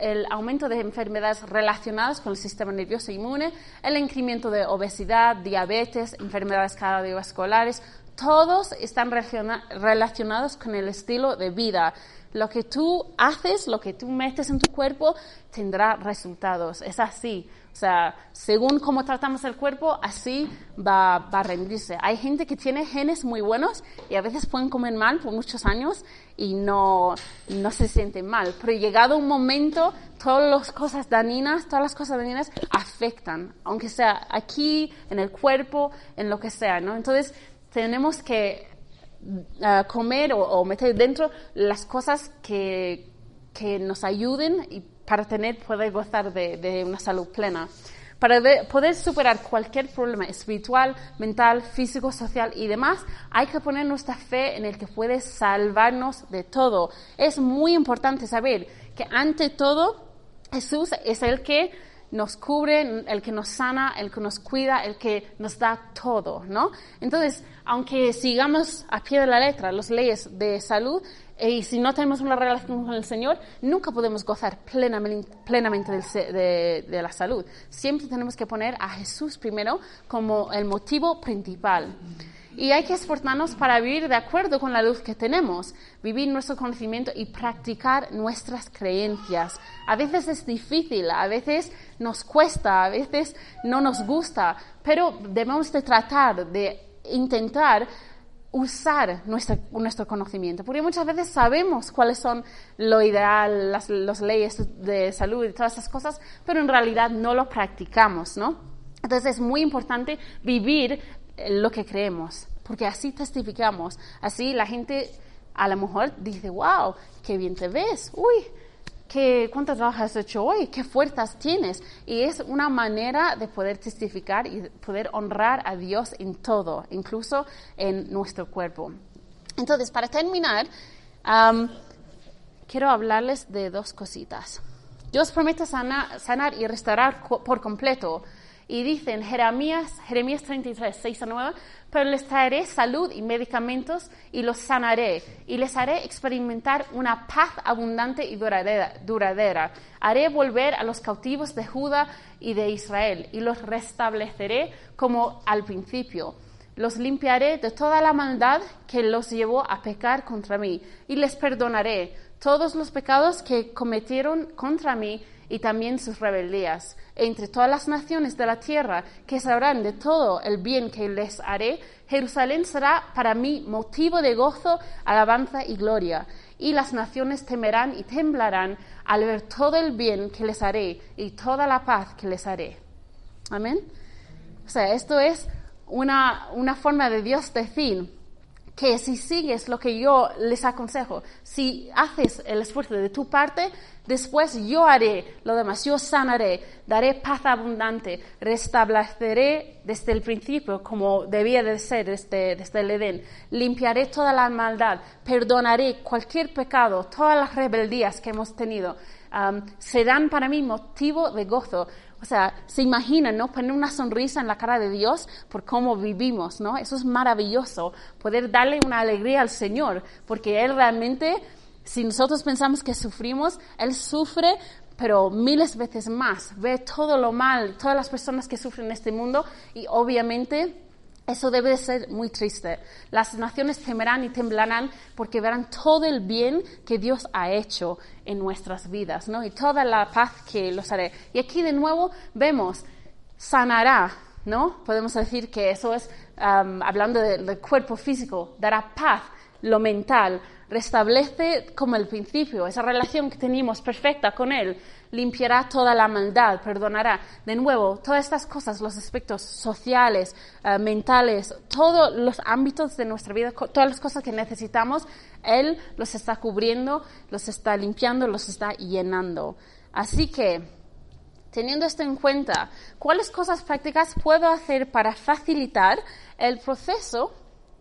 de enfermedades relacionadas con el sistema nervioso inmune, el incremento de obesidad, diabetes, enfermedades cardiovasculares, todos están relacionados con el estilo de vida. Lo que tú haces, lo que tú metes en tu cuerpo, tendrá resultados. Es así. O sea, según cómo tratamos el cuerpo, así va a rendirse. Hay gente que tiene genes muy buenos y a veces pueden comer mal por muchos años y no se sienten mal. Pero llegado un momento, todas las cosas dañinas afectan, aunque sea aquí, en el cuerpo, en lo que sea, ¿no? Entonces, tenemos que comer o meter dentro las cosas que nos ayuden y para poder gozar de una salud plena. Para poder superar cualquier problema espiritual, mental, físico, social y demás, hay que poner nuestra fe en el que puede salvarnos de todo. Es muy importante saber que ante todo Jesús es el que nos cubre, el que nos sana, el que nos cuida, el que nos da todo, ¿no? Entonces, aunque sigamos a pie de la letra las leyes de salud, y si no tenemos una relación con el Señor, nunca podemos gozar plenamente de la salud. Siempre tenemos que poner a Jesús primero como el motivo principal. Y hay que esforzarnos para vivir de acuerdo con la luz que tenemos, vivir nuestro conocimiento y practicar nuestras creencias. A veces es difícil, a veces nos cuesta, a veces no nos gusta, pero debemos de tratar de intentar usar nuestro conocimiento, porque muchas veces sabemos cuáles son lo ideal, las leyes de salud y todas esas cosas, pero en realidad no lo practicamos, ¿no? Entonces es muy importante vivir lo que creemos, porque así testificamos, así la gente a lo mejor dice, wow, qué bien te ves, uy, ¿cuánto trabajo has hecho hoy? ¿Qué fuerzas tienes? Y es una manera de poder testificar y poder honrar a Dios en todo, incluso en nuestro cuerpo. Entonces, para terminar, quiero hablarles de dos cositas. Yo os prometo sanar y restaurar por completo. Y dice en Jeremías 33, 6-9, pero les traeré salud y medicamentos y los sanaré y les haré experimentar una paz abundante y duradera. Haré volver a los cautivos de Judá y de Israel y los restableceré como al principio. Los limpiaré de toda la maldad que los llevó a pecar contra mí y les perdonaré todos los pecados que cometieron contra mí y también sus rebeldías. Entre todas las naciones de la tierra que sabrán de todo el bien que les haré, Jerusalén será para mí motivo de gozo, alabanza y gloria. Y las naciones temerán y temblarán al ver todo el bien que les haré y toda la paz que les haré. Amén. O sea, esto es una forma de Dios decir que si sigues lo que yo les aconsejo, si haces el esfuerzo de tu parte, después yo haré lo demás, yo sanaré, daré paz abundante, restableceré desde el principio como debía de ser desde el Edén, limpiaré toda la maldad, perdonaré cualquier pecado, todas las rebeldías que hemos tenido, serán para mí motivo de gozo. O sea, se imaginan, ¿no? Poner una sonrisa en la cara de Dios por cómo vivimos, ¿no? Eso es maravilloso, poder darle una alegría al Señor, porque Él realmente, si nosotros pensamos que sufrimos, Él sufre, pero miles veces más. Ve todo lo mal, todas las personas que sufren en este mundo y obviamente eso debe de ser muy triste. Las naciones temerán y temblarán porque verán todo el bien que Dios ha hecho en nuestras vidas, ¿no? Y toda la paz que los haré. Y aquí de nuevo vemos, sanará, ¿no? Podemos decir que eso es, hablando del cuerpo físico, dará paz, lo mental, restablece como el principio, esa relación que teníamos perfecta con Él, limpiará toda la maldad, perdonará. De nuevo, todas estas cosas, los aspectos sociales, mentales, todos los ámbitos de nuestra vida, todas las cosas que necesitamos, Él los está cubriendo, los está limpiando, los está llenando. Así que, teniendo esto en cuenta, ¿cuáles cosas prácticas puedo hacer para facilitar el proceso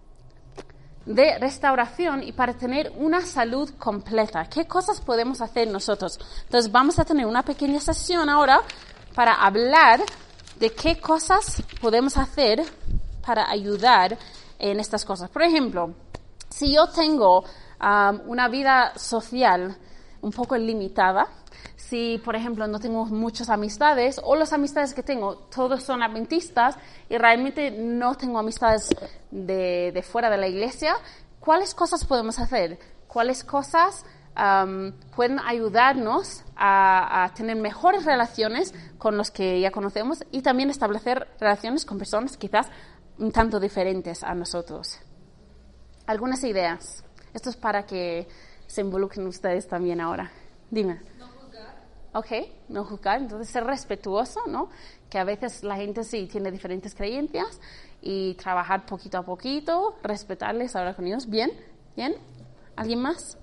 de restauración y para tener una salud completa? ¿Qué cosas podemos hacer nosotros? Entonces vamos a tener una pequeña sesión ahora para hablar de qué cosas podemos hacer para ayudar en estas cosas. Por ejemplo, si yo tengo una vida social un poco limitada, si, por ejemplo, no tengo muchas amistades o las amistades que tengo, todos son adventistas y realmente no tengo amistades de fuera de la iglesia, ¿cuáles cosas podemos hacer? ¿Cuáles cosas pueden ayudarnos a tener mejores relaciones con los que ya conocemos y también establecer relaciones con personas quizás un tanto diferentes a nosotros? Algunas ideas. Esto es para que se involucren ustedes también ahora. Dime. Ok, no juzgar, entonces ser respetuoso, ¿no? Que a veces la gente sí tiene diferentes creencias y trabajar poquito a poquito, respetarles, hablar con ellos. ¿Bien? ¿Bien? ¿Alguien más?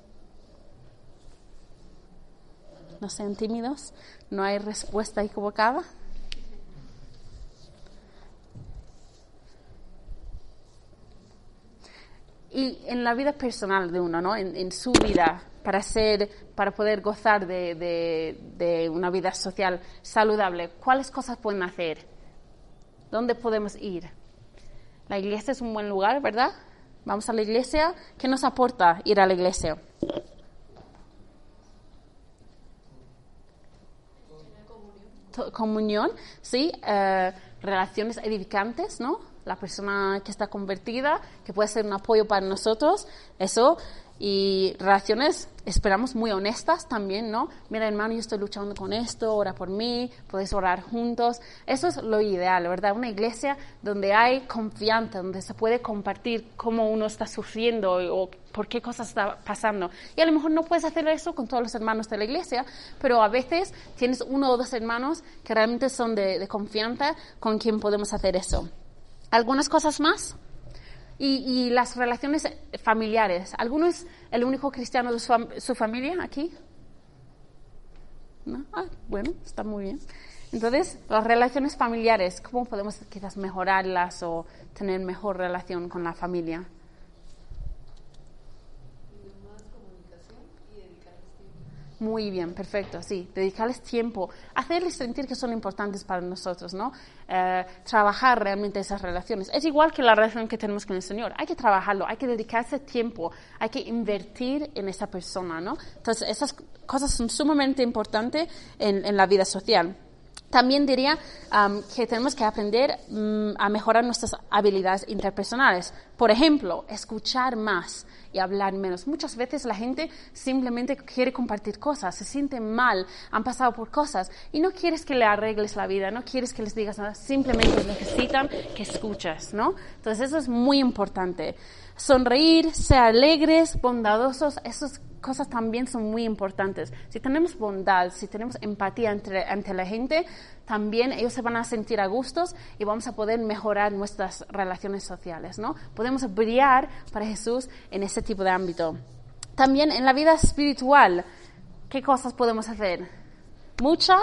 No sean tímidos, no hay respuesta equivocada. Y en la vida personal de uno, ¿no? En su vida, para poder gozar de una vida social saludable, ¿cuáles cosas pueden hacer? ¿Dónde podemos ir? La iglesia es un buen lugar, ¿verdad? Vamos a la iglesia. ¿Qué nos aporta ir a la iglesia? Comunión, sí. Relaciones edificantes, ¿no? La persona que está convertida, que puede ser un apoyo para nosotros, eso. Y relaciones, esperamos, muy honestas también, ¿no? Mira, hermano, yo estoy luchando con esto, ora por mí, podéis orar juntos. Eso es lo ideal, ¿verdad? Una iglesia donde hay confianza, donde se puede compartir cómo uno está sufriendo o por qué cosas está pasando. Y a lo mejor no puedes hacer eso con todos los hermanos de la iglesia, pero a veces tienes uno o dos hermanos que realmente son de confianza con quien podemos hacer eso. ¿Algunas cosas más? Y las relaciones familiares. ¿Alguno es el único cristiano de su familia aquí? ¿No? Bueno, está muy bien. Entonces, las relaciones familiares, ¿cómo podemos quizás mejorarlas o tener mejor relación con la familia? Más comunicación y dedicarles tiempo. Muy bien, perfecto, sí. Dedicarles tiempo, hacerles sentir que son importantes para nosotros, ¿no? Trabajar realmente esas relaciones. Es igual que la relación que tenemos con el Señor. Hay que trabajarlo, hay que dedicarse tiempo, hay que invertir en esa persona, ¿no? Entonces, esas cosas son sumamente importantes en la vida social. También diría que tenemos que aprender a mejorar nuestras habilidades interpersonales. Por ejemplo, escuchar más y hablar menos. Muchas veces la gente simplemente quiere compartir cosas, se siente mal, han pasado por cosas y no quieres que le arregles la vida, no quieres que les digas nada, simplemente necesitan que escuches, ¿no? Entonces eso es muy importante. Sonreír, ser alegres, bondadosos, esas cosas también son muy importantes. Si tenemos bondad, si tenemos empatía ante la gente, también ellos se van a sentir a gustos y vamos a poder mejorar nuestras relaciones sociales, ¿no? Podemos brillar para Jesús en ese tipo de ámbito. También en la vida espiritual, ¿qué cosas podemos hacer? Mucha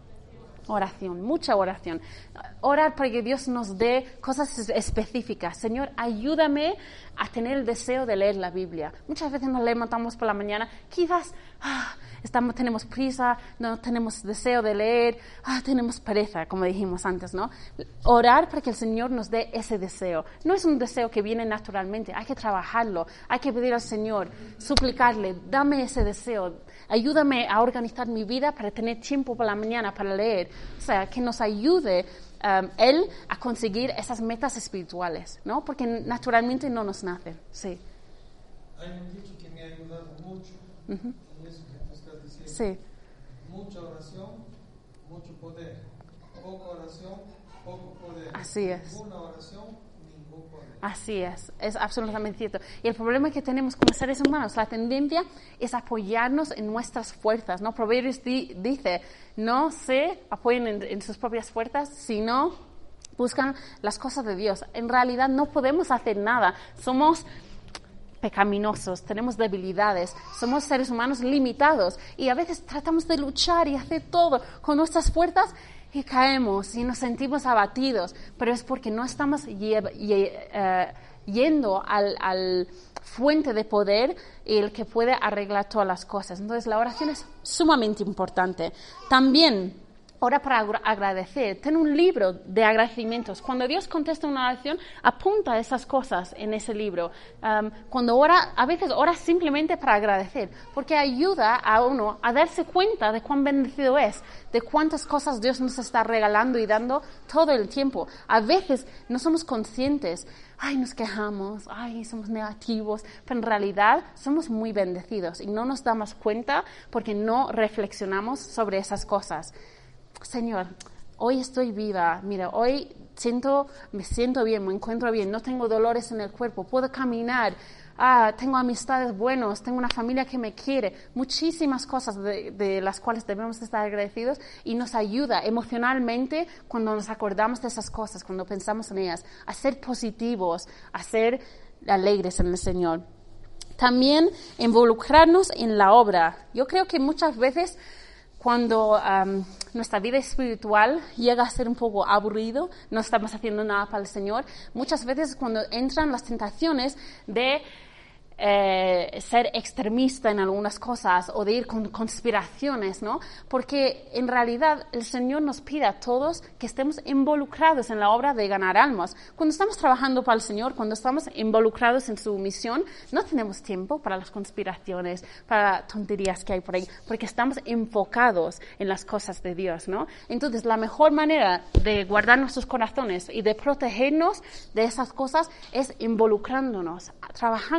oración. Orar para que Dios nos dé cosas específicas. Señor, ayúdame a tener el deseo de leer la Biblia. Muchas veces nos levantamos por la mañana, quizás tenemos prisa, no tenemos deseo de leer, tenemos pereza, como dijimos antes, ¿no? Orar para que el Señor nos dé ese deseo. No es un deseo que viene naturalmente, hay que trabajarlo, hay que pedir al Señor, suplicarle, dame ese deseo, ayúdame a organizar mi vida para tener tiempo por la mañana para leer. O sea, que nos ayude Él a conseguir esas metas espirituales, ¿no? Porque naturalmente no nos nacen, sí. Hay un dicho que me ha ayudado mucho en eso que tú estás diciendo. Sí. Mucha oración, mucho poder. Poca oración, poco poder. Así es. Ninguna oración, ningún poder. Así es absolutamente cierto. Y el problema que tenemos como seres humanos, la tendencia es apoyarnos en nuestras fuerzas, ¿no? Proverbios dice, no se apoyen en sus propias fuerzas, sino buscan las cosas de Dios. En realidad no podemos hacer nada. Somos pecaminosos, tenemos debilidades, somos seres humanos limitados y a veces tratamos de luchar y hacer todo con nuestras fuerzas y caemos y nos sentimos abatidos, pero es porque no estamos yendo al fuente de poder y el que puede arreglar todas las cosas. Entonces la oración es sumamente importante. También ora para agradecer. Ten un libro de agradecimientos. Cuando Dios contesta una oración, apunta esas cosas en ese libro. Cuando ora, a veces ora simplemente para agradecer, porque ayuda a uno a darse cuenta de cuán bendecido es, de cuántas cosas Dios nos está regalando y dando todo el tiempo. A veces no somos conscientes. Nos quejamos, somos negativos, pero en realidad somos muy bendecidos y no nos damos cuenta porque no reflexionamos sobre esas cosas. Señor, hoy estoy viva, mira, hoy me siento bien, me encuentro bien, no tengo dolores en el cuerpo, puedo caminar, tengo amistades buenas, tengo una familia que me quiere, muchísimas cosas de las cuales debemos estar agradecidos y nos ayuda emocionalmente cuando nos acordamos de esas cosas, cuando pensamos en ellas, a ser positivos, a ser alegres en el Señor. También involucrarnos en la obra. Yo creo que muchas veces cuando nuestra vida espiritual llega a ser un poco aburrido, no estamos haciendo nada para el Señor, muchas veces cuando entran las tentaciones de ser extremista en algunas cosas o de ir con conspiraciones, ¿no? Porque en realidad el Señor nos pide a todos que estemos involucrados en la obra de ganar almas. Cuando estamos trabajando para el Señor, cuando estamos involucrados en su misión, no tenemos tiempo para las conspiraciones, para tonterías que hay por ahí, porque estamos enfocados en las cosas de Dios, ¿no? Entonces, la mejor manera de guardar nuestros corazones y de protegernos de esas cosas es involucrándonos, trabajando por la iglesia,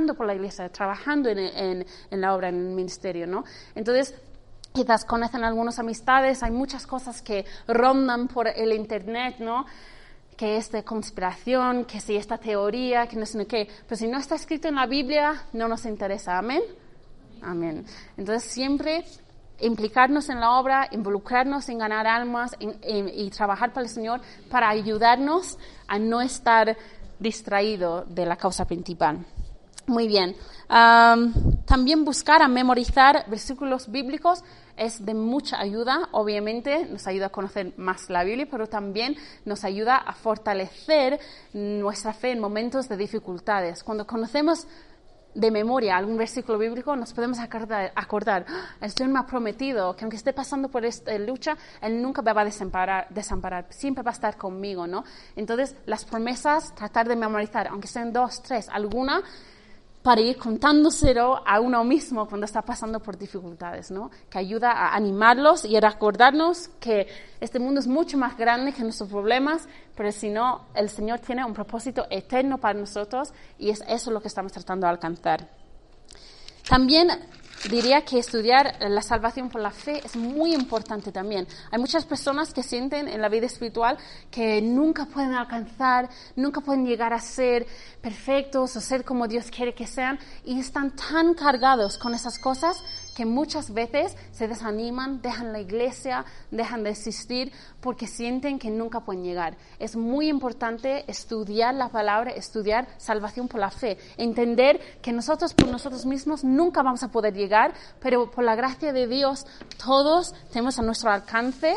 iglesia, trabajando en la obra, en el ministerio, ¿no? Entonces, quizás conocen algunas amistades, hay muchas cosas que rondan por el internet, ¿no? Que es de conspiración, que si esta teoría, que no sé qué. Pero si no está escrito en la Biblia, no nos interesa. ¿Amén? Amén. Entonces, siempre implicarnos en la obra, involucrarnos en ganar almas y trabajar para el Señor para ayudarnos a no estar distraído de la causa principal. Muy bien. También buscar a memorizar versículos bíblicos es de mucha ayuda. Obviamente nos ayuda a conocer más la Biblia, pero también nos ayuda a fortalecer nuestra fe en momentos de dificultades. Cuando conocemos de memoria algún versículo bíblico, nos podemos acordar, el Señor me ha prometido que aunque esté pasando por esta lucha, Él nunca me va a desamparar, siempre va a estar conmigo, ¿no? Entonces, las promesas, tratar de memorizar, aunque sean 2, 3, alguna, para ir contándoselo a uno mismo cuando está pasando por dificultades, ¿no? Que ayuda a animarlos y a recordarnos que este mundo es mucho más grande que nuestros problemas, pero si no, el Señor tiene un propósito eterno para nosotros y es eso lo que estamos tratando de alcanzar. También diría que estudiar la salvación por la fe es muy importante también. Hay muchas personas que sienten en la vida espiritual que nunca pueden alcanzar, nunca pueden llegar a ser perfectos o ser como Dios quiere que sean y están tan cargados con esas cosas que muchas veces se desaniman, dejan la iglesia, dejan de existir porque sienten que nunca pueden llegar. Es muy importante estudiar la palabra, estudiar salvación por la fe, entender que nosotros por nosotros mismos nunca vamos a poder llegar, pero por la gracia de Dios todos tenemos a nuestro alcance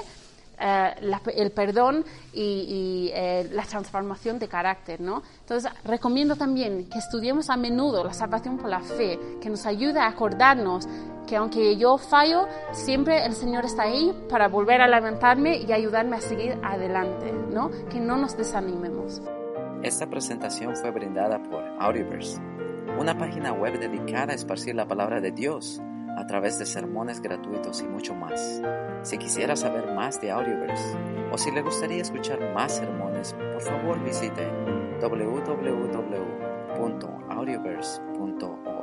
el perdón y la transformación de carácter, ¿no? Entonces, recomiendo también que estudiemos a menudo la salvación por la fe, que nos ayude a acordarnos que aunque yo fallo, siempre el Señor está ahí para volver a levantarme y ayudarme a seguir adelante, ¿no? Que no nos desanimemos. Esta presentación fue brindada por Audioverse, una página web dedicada a esparcir la palabra de Dios a través de sermones gratuitos y mucho más. Si quisiera saber más de Audioverse o si le gustaría escuchar más sermones, por favor visite www.audioverse.org.